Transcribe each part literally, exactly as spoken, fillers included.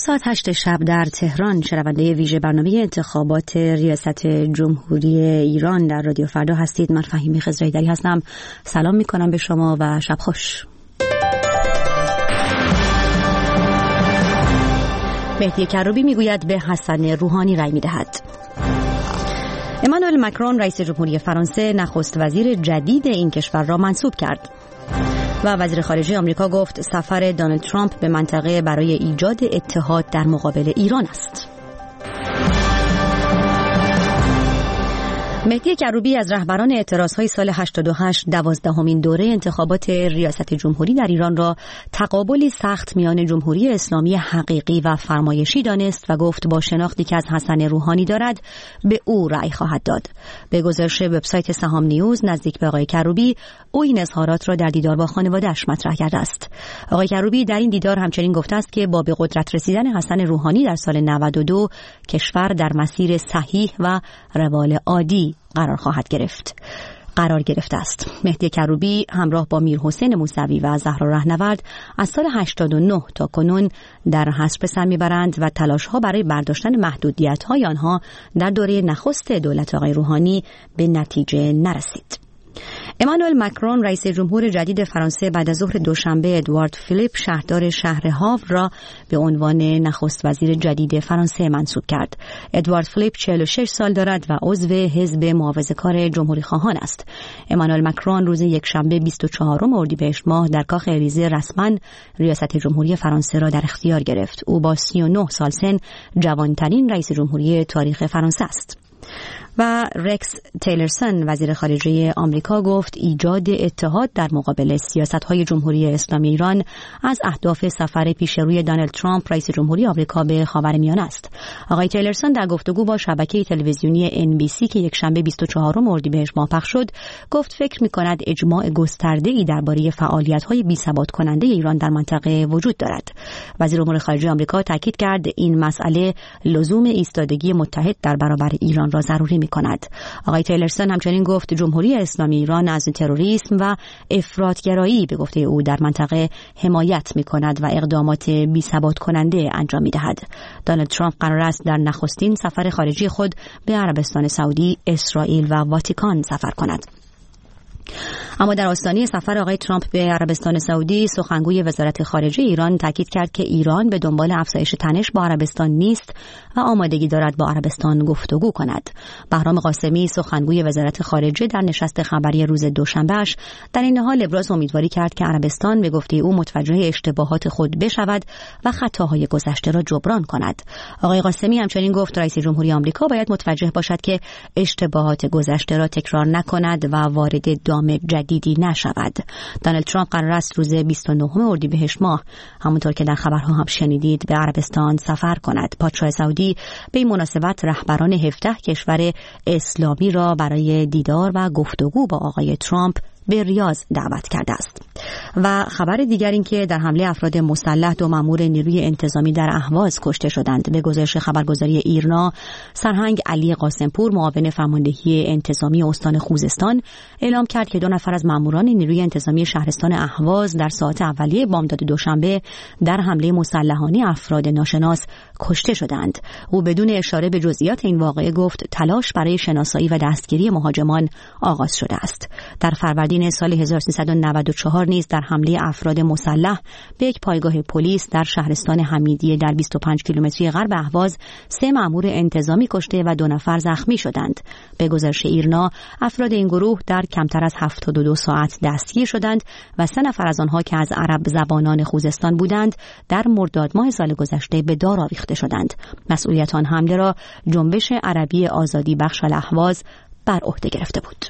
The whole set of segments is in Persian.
ساعت هشت شب در تهران شنونده ویژه برنامه انتخابات ریاست جمهوری ایران در رادیو فردا هستید. من فهیمه خضرایی‌دری هستم. سلام میکنم به شما و شب خوش. مهدی کروبی میگوید به حسن روحانی رأی میدهد. امانوئل مکرون رئیس جمهوری فرانسه نخست وزیر جدید این کشور را منصوب کرد. و وزیر خارجه آمریکا گفت سفر دونالد ترامپ به منطقه برای ایجاد اتحاد در مقابل ایران است. مهدی کروبی از رهبران اعتراضهای سال هشتاد و هشت دوازدهمین دوره انتخابات ریاست جمهوری در ایران را تقابلی سخت میان جمهوری اسلامی حقیقی و فرمایشی دانست و گفت با شناختی که از حسن روحانی دارد به او رأی خواهد داد. به گزارش وبسایت سهام نیوز نزدیک به آقای کروبی او این اظهارات را در دیدار با خانواده‌اش مطرح کرده است. آقای کروبی در این دیدار همچنین گفته است که با به قدرت رسیدن حسن روحانی در سال نود و دو کشور در مسیر صحیح و روال عادی قرار خواهد گرفت. قرار گرفته است. مهدی کروبی همراه با میرحسین موسوی و زهرا رهنورد از سال هشتاد و نه تا کنون در حزب به سر میبرند و تلاش‌ها برای برداشتن محدودیت‌های آنها در دوره نخست دولت آقای روحانی به نتیجه نرسید. امانوئل مکرون رئیس جمهور جدید فرانسه بعد از ظهر دوشنبه ادوارد فیلیپ شهردار شهر هاور را به عنوان نخست وزیر جدید فرانسه منصوب کرد. ادوارد فیلیپ چهل و شش سال دارد و عضو حزب محافظه‌کار جمهوری خواهان است. امانوئل مکرون روز یکشنبه بیست و چهارم اردیبهشت ماه در کاخ الیزه رسما ریاست جمهوری فرانسه را در اختیار گرفت. او با سی و نه سال سن جوانترین رئیس جمهوری تاریخ فرانسه است. و رکس تیلرسون وزیر خارجه آمریکا گفت ایجاد اتحاد در مقابل سیاست‌های جمهوری اسلامی ایران از اهداف سفر پیشروی دونالد ترامپ رئیس جمهوری آمریکا به خاورمیانه است. آقای تیلرسون در گفتگو با شبکه تلویزیونی ان بی سی که یک شنبه بیست و چهارم اردیبهشت ماه پخش شد گفت فکر می‌کند اجماع گسترده‌ای درباره فعالیت‌های بی‌ثبات کننده ایران در منطقه وجود دارد. وزیر امور خارجه آمریکا تاکید کرد این مسئله لزوم ایستادگی متحد در برابر ایران را ضروری می‌کند. آقای تیلرسون همچنین گفت جمهوری اسلامی ایران از تروریسم و افراطگرایی به گفته او در منطقه حمایت می‌کند و اقدامات بی‌ثبات کننده انجام می‌دهد. دونالد ترامپ قرار است در نخستین سفر خارجی خود به عربستان سعودی، اسرائیل و واتیکان سفر کند. اما در آستانه سفر آقای ترامپ به عربستان سعودی سخنگوی وزارت خارجه ایران تاکید کرد که ایران به دنبال افزایش تنش با عربستان نیست و آمادگی دارد با عربستان گفتگو کند. بهرام قاسمی سخنگوی وزارت خارجه در نشست خبری روز دوشنبهش در این حال ابراز امیدواری کرد که عربستان به گفته او متوجه اشتباهات خود بشود و خطاهای گذشته را جبران کند. آقای قاسمی همچنین گفت رئیس جمهوری آمریکا باید متوجه باشد که اشتباهات گذشته را تکرار نکند و وارد دام جدیدی نشود. دونالد ترامپ قرار است روز بیست و نهم اردیبهشت ماه همونطور که در خبرها هم شنیدید به عربستان سفر کند. پادشاه سعودی به این مناسبت رهبران هفده کشور اسلامی را برای دیدار و گفتگو با آقای ترامپ به ریاض دعوت کرده است. و خبر دیگر این که در حمله افراد مسلح دو مأمور نیروی انتظامی در اهواز کشته شدند. به گزارش خبرگزاری ایرنا سرهنگ علی قاسمپور معاون فرماندهی انتظامی استان خوزستان اعلام کرد که دو نفر از مأموران نیروی انتظامی شهرستان اهواز در ساعات اولیه بامداد دوشنبه در حمله مسلحانه افراد ناشناس کشته شدند. او بدون اشاره به جزئیات این واقعه گفت تلاش برای شناسایی و دستگیری مهاجمان آغاز شده است. در فروردین سال هزار و سیصد و نود و چهار نیز در حمله افراد مسلح به یک پایگاه پلیس در شهرستان حمیدیه در بیست و پنج کیلومتری غرب اهواز سه مأمور انتظامی کشته و دو نفر زخمی شدند. به گزارش ایرنا افراد این گروه در کمتر از هفتاد و دو ساعت دستگیر شدند و سه نفر از آنها که از عرب زبانان خوزستان بودند در مرداد ماه سال گذشته به دار آویخته شدند. مسئولیت آن حمله را جنبش عربی آزادی بخش الاهواز بر عهده گرفته بود.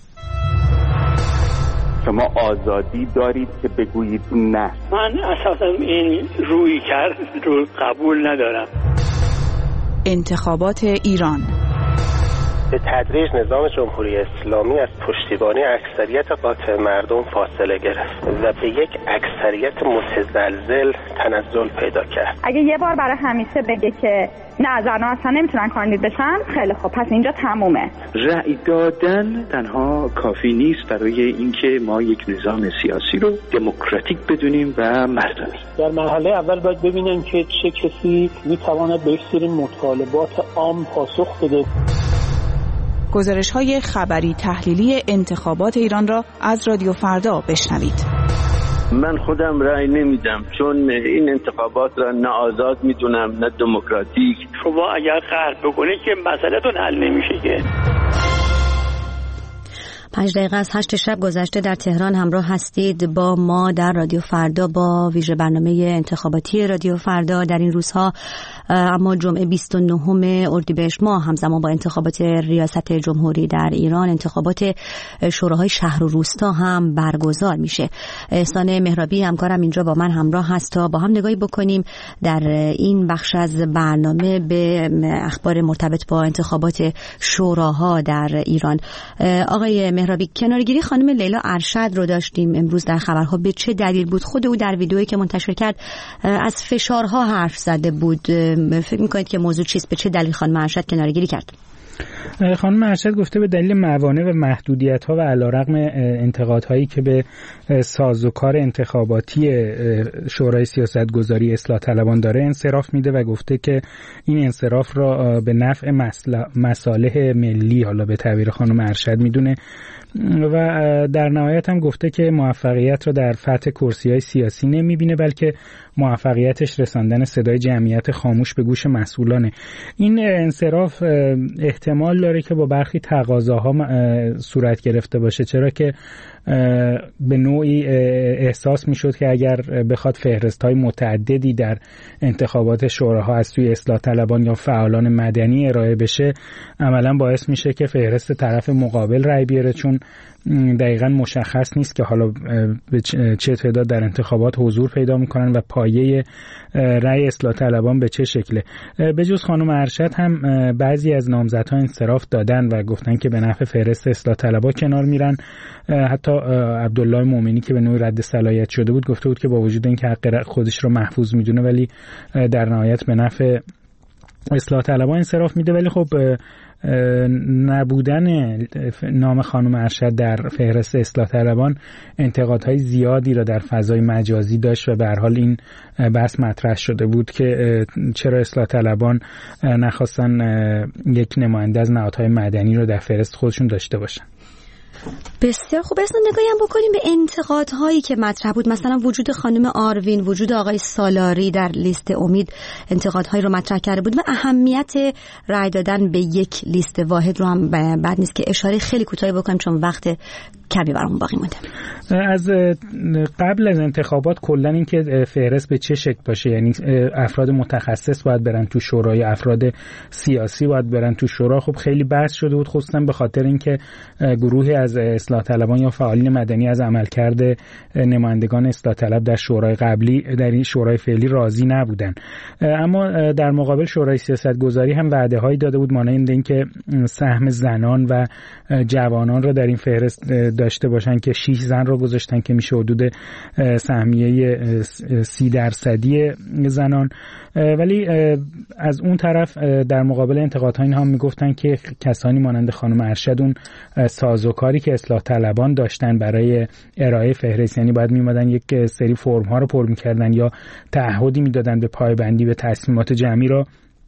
شما آزادی دارید که بگویید نه. من اساسا این روی کرد رو قبول ندارم. انتخابات ایران به تدریج نظام جمهوری اسلامی از پشتیبانی اکثریت قاطع مردم فاصله گرفت و به یک اکثریت متزلزل تنزل پیدا کرد. اگه یه بار برای همیشه بگه که نه زن‌ها اصلا نمیتونن کاندید بشن، خیلی خب پس اینجا تمومه. رأی دادن تنها کافی نیست برای اینکه ما یک نظام سیاسی رو دموکراتیک بدونیم و مردمی. در مرحله اول باید ببینیم که چه کسی میتواند به یک سری مطالبات عام پاسخ بده. گزارش‌های خبری تحلیلی انتخابات ایران را از رادیو فردا بشنوید. من خودم رأی نمیدم چون این انتخابات را نه آزاد میدونم نه دموکراتیک. شما اگر قهر بکنید که مسئله‌تون حل نمیشه که. پنج دقیقه از هشت شب گذشته در تهران همراه هستید با ما در رادیو فردا با ویژه برنامه انتخاباتی رادیو فردا. در این روزها اما جمعه بیست و نهم اردیبهشت ماه همزمان با انتخابات ریاست جمهوری در ایران انتخابات شوراهای شهر و روستا هم برگزار میشه. احسان مهرابی همکارم اینجا با من همراه هست تا با هم نگاهی بکنیم در این بخش از برنامه به اخبار مرتبط با انتخابات شوراها در ایران. آقای مهرابی، کنارگیری خانم لیلا ارشد رو داشتیم امروز در خبرها. به چه دلیل بود؟ خود او در ویدئویی که منتشر کرد از فشارها حرف زده بود. فکر میکنید که موضوع چیست؟ به چه دلیل خانم ارشد کنارگیری کرد؟ خانم ارشد گفته به دلیل موانع و محدودیت‌ها و علیرغم انتقادهایی که به سازوکار انتخاباتی شورای سیاستگذاری اصلاح طلبان داره انصراف میده و گفته که این انصراف را به نفع مصالح ملی، حالا به تعبیر خانم ارشد، میدونه و در نهایت هم گفته که موفقیت را در فتح کرسی‌های سیاسی نمیبینه بلکه موفقیتش رساندن صدای جمعیت خاموش به گوش مسئولانه. این انصراف احتمال داره که با برخی تقاضاها صورت گرفته باشه، چرا که به نوعی احساس میشد که اگر بخواد فهرست‌های متعددی در انتخابات شوراها از سوی اصلاح طلبان یا فعالان مدنی ارائه بشه عملاً باعث میشه که فهرست طرف مقابل رأی بیاره، چون دقیقاً مشخص نیست که حالا به چه تعداد در انتخابات حضور پیدا میکنن و پایه رأی اصلاح طلبان به چه شکله. به جز خانم ارشد هم بعضی از نامزدها انصراف دادن و گفتن که به نفع فهرست اصلاح طلبان کنار میرن. حتی عبدالله مومنی که به نوعی رد صلاحیت شده بود گفته بود که با وجود اینکه حق خودش رو محفوظ میدونه ولی در نهایت به نفع اصلاح طلبان انصراف میده. ولی خب نبودن نام خانم ارشد در فهرست اصلاح طلبان انتقادهای زیادی را در فضای مجازی داشت و به هر حال این بحث مطرح شده بود که چرا اصلاح طلبان نخواستن یک نماینده از نهادهای مدنی رو در فهرست خودشون داشته باشن. بسیار خوب. اصلا نگاهی هم بکنیم به انتقادهایی که مطرح بود، مثلا وجود خانم آروین، وجود آقای سالاری در لیست امید انتقادهایی رو مطرح کرده بود و اهمیت رأی دادن به یک لیست واحد رو هم بد نیست که اشاره خیلی کوتاهی بکنیم چون وقت کمی برامون باقی مونده. از قبل از انتخابات کلا این که فهرست به چه شکل باشه، یعنی افراد متخصص باید برن تو شورا یا افراد سیاسی باید برن تو شورا، خب خیلی بحث شده بود، خصوصا به خاطر اینکه گروهی از اصلاح طلبان یا فعالین مدنی از عملکرد نمایندگان اصلاح طلب در شورای قبلی در این شورای فعلی راضی نبودن. اما در مقابل شورای سیاستگذاری هم وعده‌هایی داده بود مانند اینکه سهم زنان و جوانان را در این فهرست داشته باشن که شش زن رو گذاشتن که میشه حدود سهمیه سی درصدی زنان. ولی از اون طرف در مقابل انتقادها اینها هم میگفتن که کسانی مانند خانم ارشد اون سازوکاری که اصلاح طلبان داشتن برای ارائه فهرست، یعنی باید میمدن یک سری فرم ها رو پر میکردن یا تعهدی میدادن به پایبندی به تصمیمات جمعی رو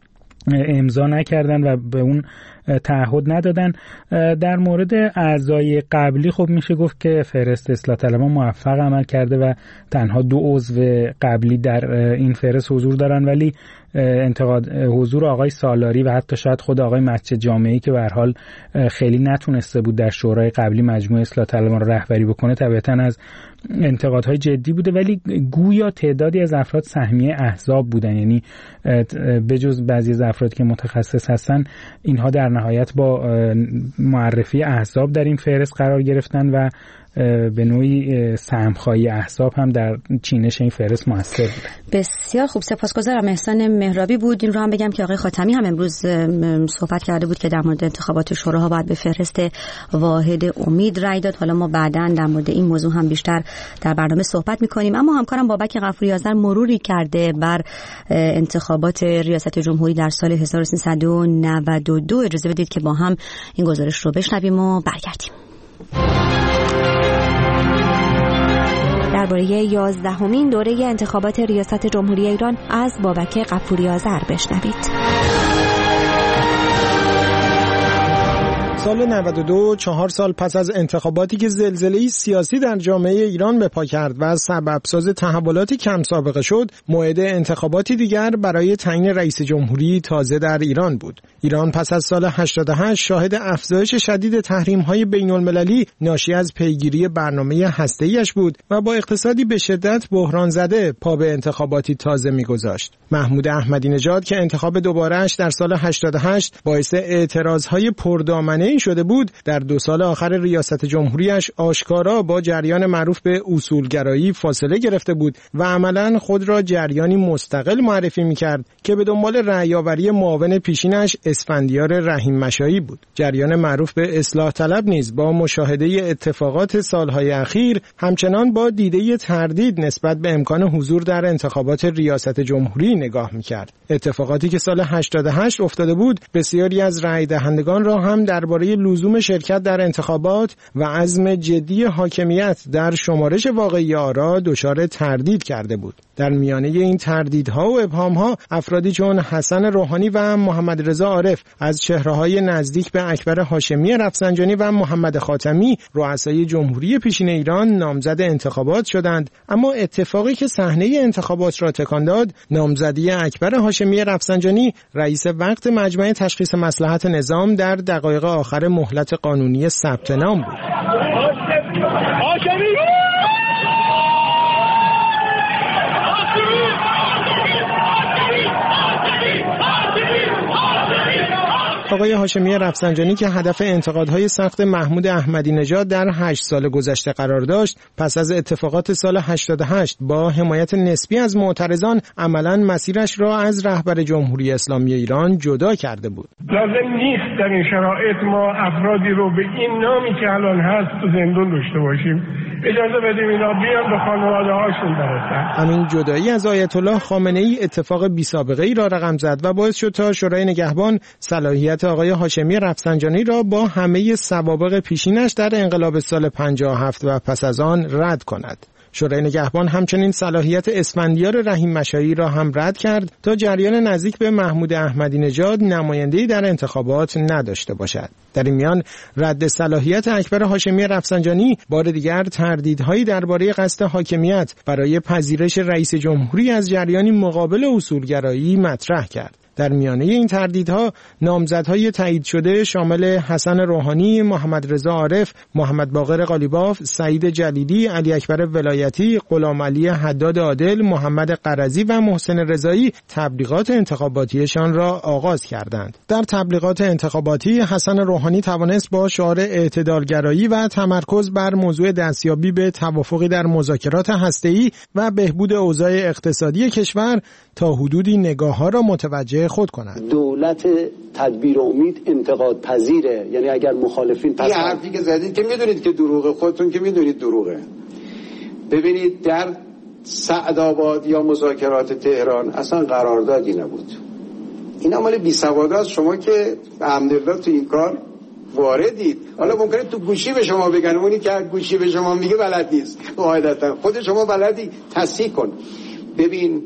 امضا نکردن و به اون تعهد ندادن. در مورد اعضای قبلی خب میشه گفت که فهرست اصلاح طلبان موفق عمل کرده و تنها دو عضو قبلی در این فهرست حضور دارن، ولی انتقاد حضور آقای سالاری و حتی شاید خود آقای مسجد جامعی که به هر حال خیلی نتونسته بود در شورای قبلی مجموعه اصلاح طلبان رو رهبری بکنه طبعاً از انتقادهای جدی بوده. ولی گویا تعدادی از افراد سهمیه احزاب بودن، یعنی به جز بعضی از افرادی که متخصص هستن اینها در نهایت با معرفی احزاب در این فهرست قرار گرفتن و به نوعی سهمخواهی احزاب هم در چینش این فهرست موثر بود. بسیار خوب، سپاسگزارم. احسان مهرابی بود. این رو هم بگم که آقای خاتمی هم امروز صحبت کرده بود که در مورد انتخابات شوراها باید به فهرست واحد امید رای داد. حالا ما بعداً در مورد این موضوع هم بیشتر در برنامه صحبت می‌کنیم. اما همکارم بابک غفوری آذر مروری کرده بر انتخابات ریاست جمهوری در سال هزار و سیصد و نود و دو. اجازه بدید که با هم این گزارش رو بشنویم و برگردیم. درباره یازدهمین دوره انتخابات ریاست جمهوری ایران از بابک غفوری آذر بشنوید. سال نود و دو، چهار سال پس از انتخاباتی که زلزله‌ای سیاسی در جامعه ایران به پا کرد و سببساز تحولاتی کم سابقه شد، موعد انتخاباتی دیگر برای تعیین رئیس جمهوری تازه در ایران بود. ایران پس از سال هشتاد و هشت شاهد افزایش شدید تحریم‌های بین‌المللی ناشی از پیگیری برنامه هسته‌ایش بود و با اقتصادی به شدت بحران زده پا به انتخاباتی تازه می‌گذاشت. محمود احمدی نژاد که انتخاب دوباره‌اش در سال هشتاد و هشت باعث اعتراضهای پردامنه شده بود، در دو سال آخر ریاست جمهوریش آشکارا با جریان معروف به اصولگرایی فاصله گرفته بود و عملاً خود را جریانی مستقل معرفی می‌کرد که به دنبال رأی‌آوری معاون پیشینش اسفندیار رحیم مشایی بود. جریان معروف به اصلاح طلب نیز با مشاهده اتفاقات سالهای اخیر همچنان با دیده تردید نسبت به امکان حضور در انتخابات ریاست جمهوری نگاه می‌کرد. اتفاقاتی که سال هشتاد و هشت افتاده بود، بسیاری از رأی دهندگان را هم درباره لزوم شرکت در انتخابات و عزم جدی حاکمیت در شمارش واقعی آرا دچار تردید کرده بود. در میانه این تردیدها و ابهامها افرادی چون حسن روحانی و محمد رضا عارف از چهره‌های نزدیک به اکبر هاشمی رفسنجانی و محمد خاتمی رؤسای جمهوری پیشین ایران نامزد انتخابات شدند، اما اتفاقی که صحنه انتخابات را تکان داد، نامزدی اکبر هاشمی رفسنجانی رئیس وقت مجمع تشخیص مصلحت نظام در دقایق آخر مهلت قانونی ثبت نام بود. آقای هاشمی رفسنجانی که هدف انتقادهای سخت محمود احمدی نژاد در هشت سال گذشته قرار داشت، پس از اتفاقات سال هشتاد و هشت با حمایت نسبی از معترضان عملاً مسیرش را از رهبر جمهوری اسلامی ایران جدا کرده بود. لازم نیست در این شرایط ما افرادی رو به این نامی که الان هست تو زندان داشته باشیم. اجازه بدیم اینا بیان به خانواده هاشون برسن. همین جدایی از آیت الله خامنه ای اتفاق بی سابقه ای را رقم زد و باعث شد تا شورای نگهبان صلاحیت آقای هاشمی رفسنجانی را با همه سوابق پیشینش در انقلاب سال پنجاه و هفت و پس از آن رد کند. شورای نگهبان همچنین صلاحیت اسفندیار رحیم مشایی را هم رد کرد تا جریان نزدیک به محمود احمدی نژاد نماینده‌ای در انتخابات نداشته باشد. در این میان رد صلاحیت اکبر هاشمی رفسنجانی بار دیگر تردیدهایی درباره قصد حاکمیت برای پذیرش رئیس جمهوری از جریانی مقابل اصولگرایی مطرح کرد. در میانه این تردیدها نامزدهای تایید شده شامل حسن روحانی، محمد رضا عارف، محمد باقر قالیباف، سعید جلیلی، علی اکبر ولایتی، غلام علی حداد عادل، محمد قرضی و محسن رضایی تبلیغات انتخاباتیشان را آغاز کردند. در تبلیغات انتخاباتی حسن روحانی توانست با شعار اعتدالگرایی و تمرکز بر موضوع دستیابی به توافقی در مذاکرات هسته‌ای و بهبود اوضاع اقتصادی کشور تا حدودی نگاه‌ها را متوجه خود کند. دولت تدبیر امید انتقاد پذیره، یعنی اگر مخالفین پس این حرفی که زدید که میدونید که دروغه، خودتون که میدونید دروغه. ببینید در سعدآباد یا مذاکرات تهران اصلا قراردادی نبود. این عمل بی‌سواد است. شما که الحمدلله تو این کار واردید. حالا ممکنه تو گوشی به شما بگن، اونی که گوشی به شما میگه بلد نیست. قاعدتا خود شما بلدی، تصحیح کن. ببین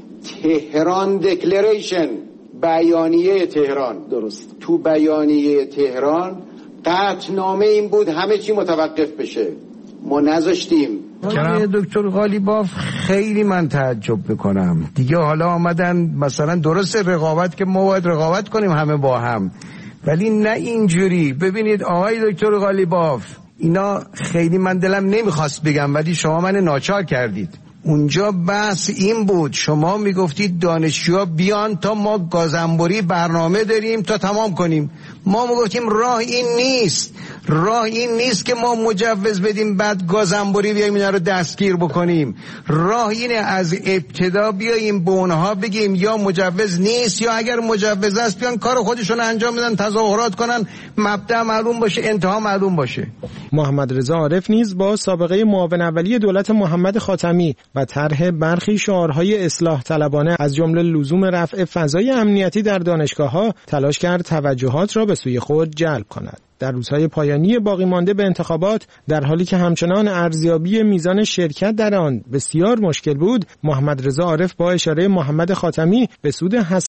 تهران دکلریشن، بیانیه تهران، درست، تو بیانیه تهران قطعنامه این بود همه چی متوقف بشه، ما نذاشتیم. دکتر قالیباف خیلی من تعجب بکنم دیگه. حالا آمدن مثلا درست رقابت که ما باید رقابت کنیم همه با هم، ولی نه اینجوری. ببینید آقای دکتر قالیباف، اینا خیلی من دلم نمیخواست بگم ولی شما من ناچار کردید. اونجا بحث این بود، شما میگفتید دانشجوها بیان تا ما گازنبوری برنامه داریم تا تمام کنیم. ما میگفتیم راه این نیست، راه این نیست که ما مجوز بدیم بعد گازنبوری بیایم اینا رو دستگیر بکنیم. راه اینه از ابتدا بیاییم به اونها بگیم یا مجوز نیست یا اگر مجوز است بیان کار خودشون انجام بدن، تظاهرات کنن، مبدأ معلوم باشه، انتها معلوم باشه. محمد رضا عارف نیز با سابقه معاون اولی دولت محمد خاتمی و طرح برخی شعارهای اصلاح طلبانه از جمله لزوم رفع فضای امنیتی در دانشگاه‌ها تلاش کرد توجهات را به سوی خود جلب کند. در روزهای پایانی باقی مانده به انتخابات، در حالی که همچنان ارزیابی میزان شرکت در آن بسیار مشکل بود، محمد رضا عارف با اشاره محمد خاتمی به سود